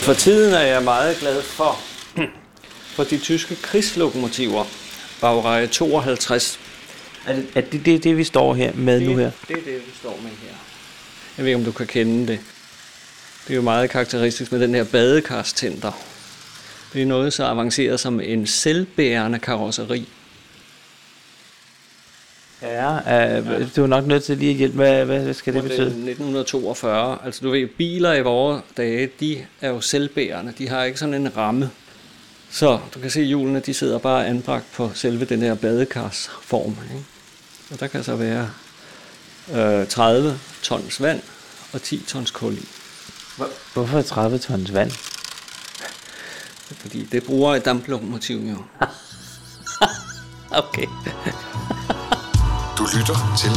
For tiden er jeg meget glad for de tyske krigslokomotiver. Baureihe 52. Er det, vi står her med nu her? Det er det, vi står med her. Jeg ved ikke, om du kan kende det. Det er jo meget karakteristisk med den her badekarstænder. Det er noget så avanceret som en selvbærende karosseri. Ja, du er nok nødt til lige at hjælpe. Hvad skal det betyde? 1942. Altså du ved, biler i vores dage, de er jo selvbærende. De har ikke sådan en ramme. Så du kan se, at hjulene de sidder bare anbragt på selve den her badekarsform. Ikke? Og der kan så være 30 tons vand og 10 tons kul i. Hvorfor 30 tons vand? Fordi det bruger et damplokomotiv jo. Okay. Du lytter til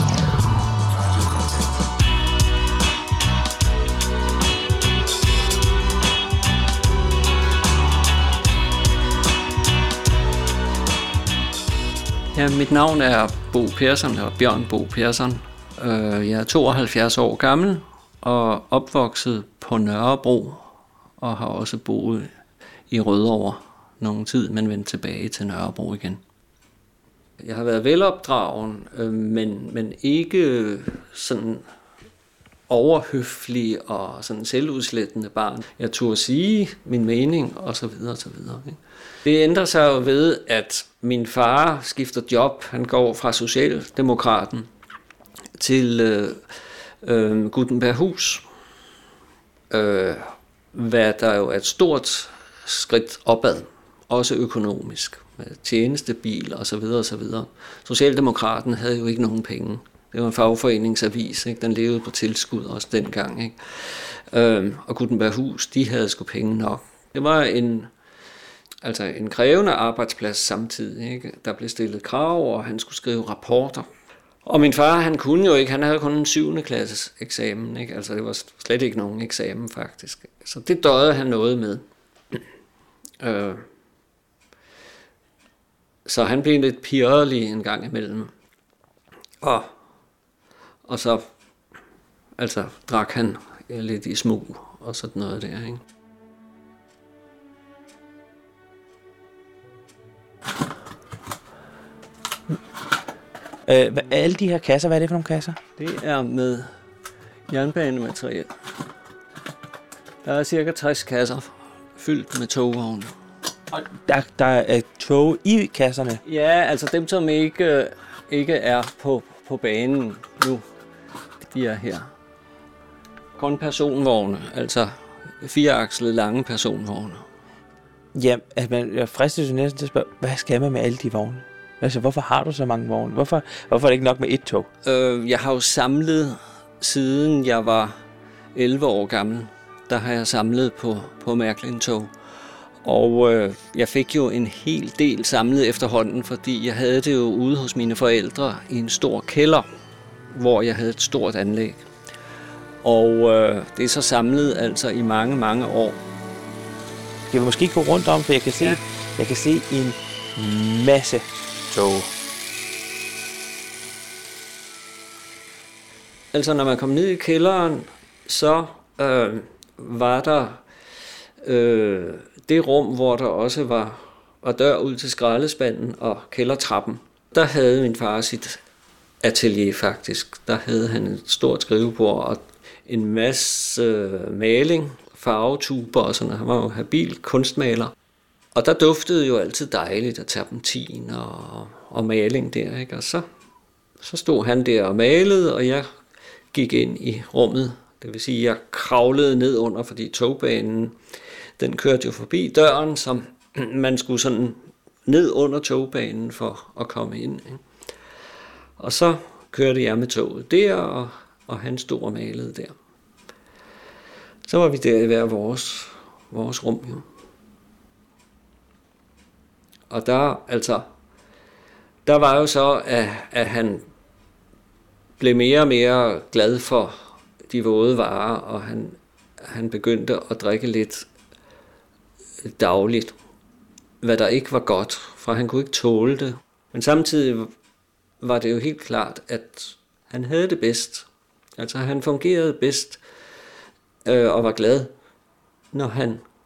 Ja, mit navn er Bo Persson, eller Bjørn Bo Persson. Jeg er 72 år gammel og opvokset på Nørrebro og har også boet i Rødovre nogen tid, men vendt tilbage til Nørrebro igen. Jeg har været velopdragen, men ikke sådan overhøflig og sådan selvudslættende barn. Jeg turde sige min mening, og så videre, og så videre. Det ændrer sig jo ved, at min far skifter job. Han går fra Socialdemokraten til Gutenberghus, hvad der jo er et stort skridt opad, også økonomisk, med tjenestebil og så videre og så videre. Socialdemokraten havde jo ikke nogen penge. Det var en fagforeningsavis, ikke? Den levede på tilskud også dengang. Ikke? Og Gutenberghus, de havde sgu penge nok. Det var en krævende arbejdsplads samtidig. Ikke? Der blev stillet krav, og han skulle skrive rapporter. Og min far, han kunne jo ikke, han havde kun en 7. klasses eksamen. Ikke? Altså det var slet ikke nogen eksamen faktisk. Så det døjede han noget med. Så han blev lidt pirrelig en gang imellem. Og så drak han lidt i smug og sådan noget der, ikke? Alle de her kasser, hvad er det for nogle kasser? Det er med jernbanemateriel. Der er cirka 60 kasser fyldt med togvogne. Og der er tog i kasserne? Ja, altså dem, som ikke er på banen nu, de er her. Kun personvogne, altså 4-akslede lange personvogne. Ja, jeg fristes jo næsten til at spørge, hvad skal man med alle de vogne? Altså, hvorfor har du så mange vogne? Hvorfor er det ikke nok med et tog? Jeg har jo samlet, siden jeg var 11 år gammel, der har jeg samlet på Märklin-tog. Og jeg fik jo en hel del samlet efterhånden, fordi jeg havde det jo ude hos mine forældre i en stor kælder, hvor jeg havde et stort anlæg. Og det er så samlet altså i mange, mange år. Jeg vil måske gå rundt om, for jeg kan se en masse tog. Altså når man kom ned i kælderen, så var der det rum, hvor der også var dør ud til skraldespanden og kældertrappen. Der havde min far sit atelier faktisk. Der havde han et stort skrivebord og en masse maling, farvetuber og sådan noget. Han var jo habil kunstmaler. Og der duftede jo altid dejligt af terpentin og maling der, ikke? Og så stod han der og malede, og jeg gik ind i rummet. Det vil sige, at jeg kravlede ned under, fordi togbanen, den kørte jo forbi døren, som man skulle sådan ned under togbanen for at komme ind. Ikke? Og så kørte jeg med toget der, og han stod og malede der. Så var vi der i hver vores rum, jo. Og der var jo så, at han blev mere og mere glad for de våde varer, og han begyndte at drikke lidt dagligt, hvad der ikke var godt, for han kunne ikke tåle det. Men samtidig var det jo helt klart, at han havde det bedst. Altså han fungerede bedst og var glad, når han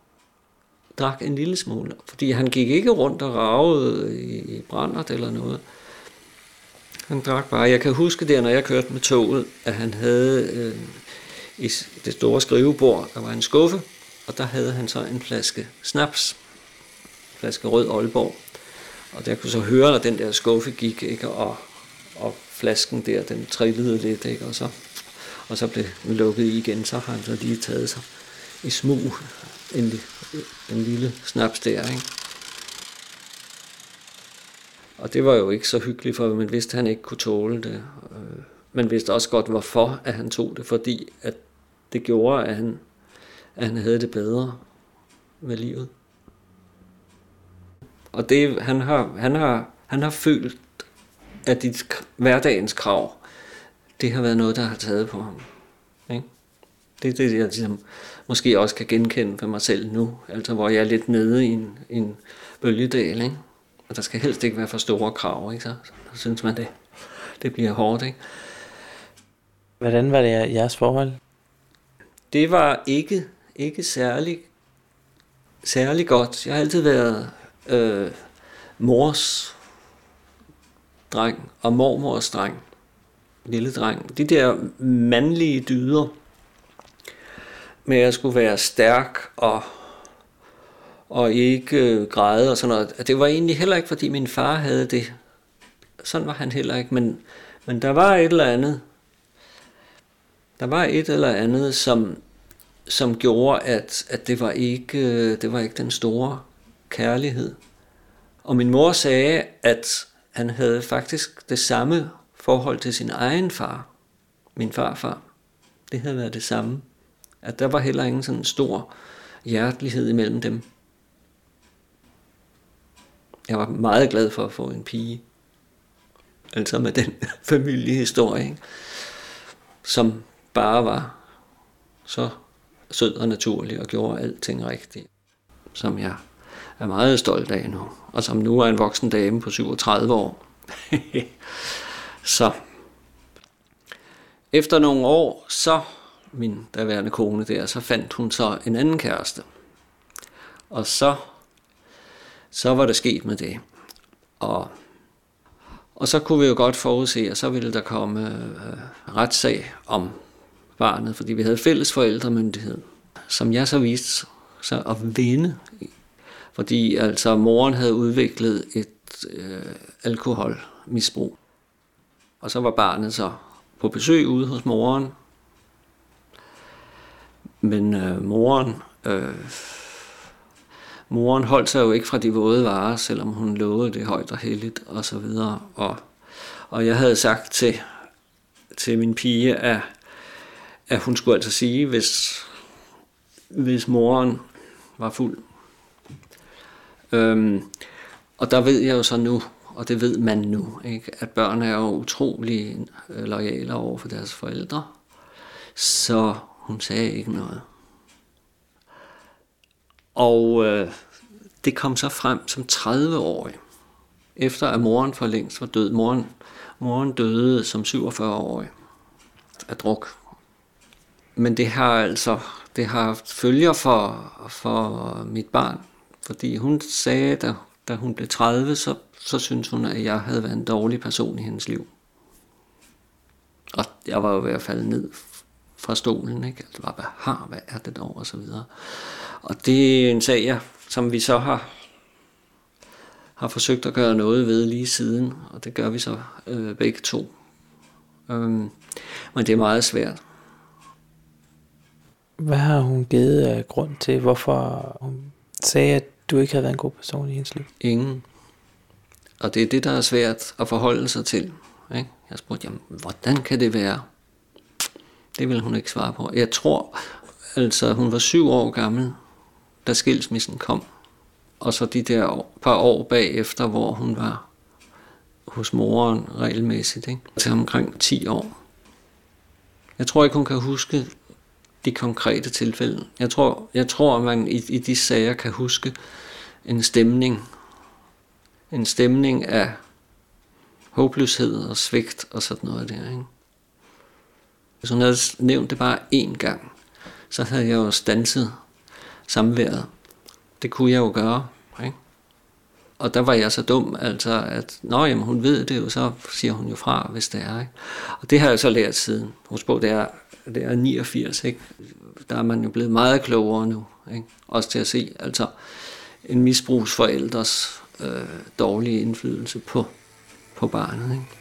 drak en lille smule. Fordi han gik ikke rundt og ragede i brændert eller noget. Han drak bare. Jeg kan huske der, når jeg kørte med toget, at han havde i det store skrivebord, der var en skuffe, og der havde han så en flaske snaps. En flaske rød Aalborg. Og der kunne så høre, når den der skuffe gik, ikke? Og flasken der, den trillede lidt, ikke? Og så blev den lukket i igen, så har han så lige taget sig i smug en lille snaps der, ikke? Og det var jo ikke så hyggeligt, for man vidste, at han ikke kunne tåle det. Man vidste også godt, hvorfor at han tog det, fordi at det gjorde, at han havde det bedre med livet. Og det, han har følt, at dit hverdagens krav, det har været noget, der har taget på ham. Ikke? Det er det, jeg ligesom, måske også kan genkende for mig selv nu, altså hvor jeg er lidt nede i en bølgedal, ikke? Og der skal helst ikke være for store krav, ikke? Så synes man, det bliver hårdt, ikke? Hvordan var det jeres forhold? Det var ikke særlig godt. Jeg har altid været mors dreng og mormors dreng. Lille dreng. De der mandlige dyder med at skulle være stærk og ikke græde og sådan noget. Det var egentlig heller ikke, fordi min far havde det. Sådan var han heller ikke. Men der var et eller andet. Der var et eller andet, som gjorde, at det var ikke den store kærlighed. Og min mor sagde, at han havde faktisk det samme forhold til sin egen far, min farfar. Det havde været det samme. At der var heller ingen sådan stor hjertelighed imellem dem. Jeg var meget glad for at få en pige. Altså med den familiehistorie, ikke? Som bare var så sød og naturlig og gjorde alting rigtigt. Som jeg er meget stolt af nu. Og som nu er en voksen dame på 37 år. Så efter nogle år, så min daværende kone der, så fandt hun så en anden kæreste. Og så var det sket med det. Og så kunne vi jo godt forudse, at så ville der komme retssag om barnet, fordi vi havde fælles forældremyndighed, som jeg så viste sig at vinde. Fordi altså moren havde udviklet et alkoholmisbrug. Og så var barnet så på besøg ude hos moren. Men moren holdt sig jo ikke fra de våde varer, selvom hun lovede det højt og helligt og så videre. Og jeg havde sagt til min pige, at hun skulle altså sige, hvis moren var fuld. Og der ved jeg jo så nu, og det ved man nu, ikke, at børn er jo utrolig loyale over for deres forældre. Så hun sagde ikke noget. Og det kom så frem som 30-årig, efter at moren for længst var død. Moren døde som 47-årig af druk. Men det har haft følger for mit barn, fordi hun sagde, da hun blev 30, så syntes hun, at jeg havde været en dårlig person i hendes liv. Og jeg var jo ved at falde ned fra stolen, ikke? Altså, hvad er det dog, og så videre. Og det er en sag, som vi så har forsøgt at gøre noget ved lige siden, og det gør vi så begge to. Men det er meget svært. Hvad har hun givet af grund til, hvorfor hun sagde, at du ikke havde været en god person i hendes liv? Ingen. Og det er det, der er svært at forholde sig til. Ikke? Jeg spurgte, jamen, hvordan kan det være? Det ville hun ikke svare på. Jeg tror, altså hun var 7 år gammel, da skilsmissen kom. Og så de der par år bagefter, hvor hun var hos moren regelmæssigt, ikke? Til omkring 10 år. Jeg tror ikke, hun kan huske de konkrete tilfælde. Jeg tror at man i de sager kan huske en stemning. En stemning af håbløshed og svigt og sådan noget der, ikke? Hvis hun havde nævnt det bare én gang, så havde jeg jo standset samværet. det kunne jeg jo gøre, ikke? Og der var jeg så dum, altså at, jamen, hun ved det jo, så siger hun jo fra, hvis det er, ikke? Og det har jeg så lært siden. Husk på, det er 89, ikke? Der er man jo blevet meget klogere nu, ikke? Også til at se, altså en misbrugsforældres dårlige indflydelse på barnet, ikke?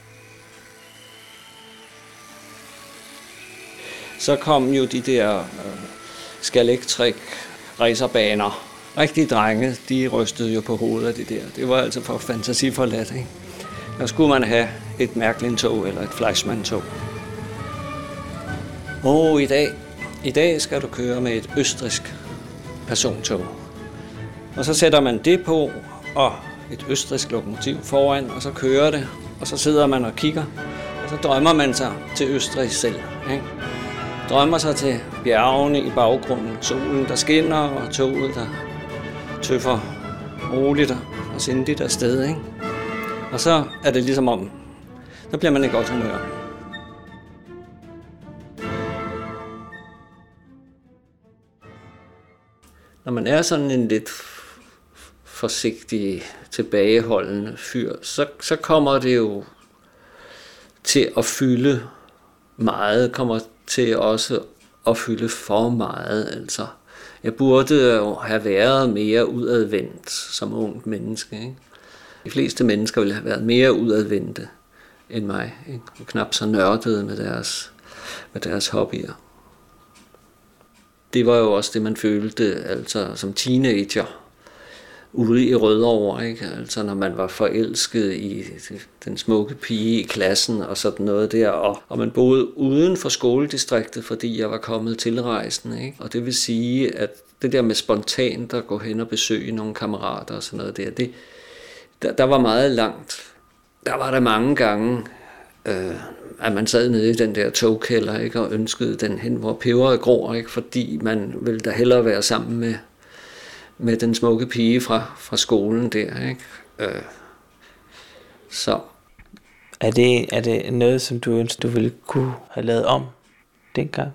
Så kom jo de der skelektrik racerbaner. Rigtige drenge, de rystede jo på hovedet af det der. Det var altså for fantasiforladt, ikke? Der skulle man have et Märklin-tog eller et Fleischmann-tog. I dag skal du køre med et østrigsk persontog. Og så sætter man det på, og et østrigsk lokomotiv foran, og så kører det, og så sidder man og kigger, og så drømmer man sig til Østrig selv, ikke? Drømmer sig til bjergene i baggrunden, solen der skinner, og toget der tøffer roligt og sindigt afsted, ikke? Og så er det ligesom om, så bliver man i godt humør. Når man er sådan en lidt forsigtig, tilbageholdende fyr, så kommer det jo til at fylde meget, kommer til også at fylde for meget, altså. Jeg burde jo have været mere udadvendt som ungt menneske, ikke? De fleste mennesker ville have været mere udadvendte end mig, ikke? Og knap så nørdede med deres hobbyer. Det var jo også det, man følte altså som teenager ude i Rødovre, ikke? Altså når man var forelsket i den smukke pige i klassen og sådan noget der, og man boede uden for skoledistriktet, fordi jeg var kommet tilrejsende, ikke? Og det vil sige, at det der med spontant at gå hen og besøge nogle kammerater og sådan noget der var meget langt. Der var der mange gange, at man sad nede i den der togkælder, ikke, og ønskede den hen, hvor peberet gror, ikke, fordi man ville da hellere være sammen med den smukke pige fra skolen der, ikke. Så. Er det noget, som du ønsker, du ville kunne have lavet om dengang?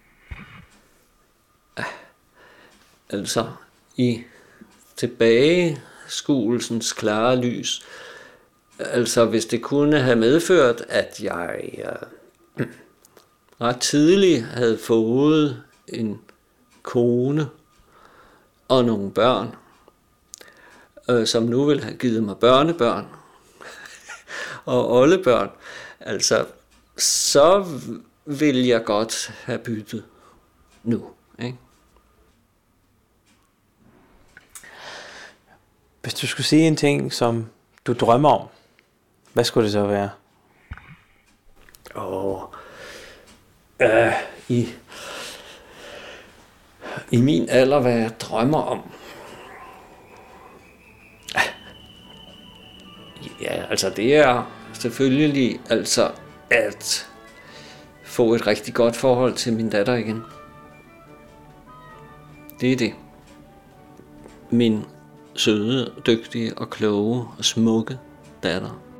Altså, i tilbageskuelsens klare lys, altså hvis det kunne have medført, at jeg ret tidligt havde fået en kone og nogle børn, som nu ville have givet mig børnebørn og oldebørn, altså så vil jeg godt have byttet nu, ikke? Hvis du skulle sige en ting, som du drømmer om, hvad skulle det så være? I min alder, hvad jeg drømmer om? Ja, altså det er selvfølgelig altså at få et rigtig godt forhold til min datter igen. Det er det. Min søde, dygtige og kloge og smukke datter.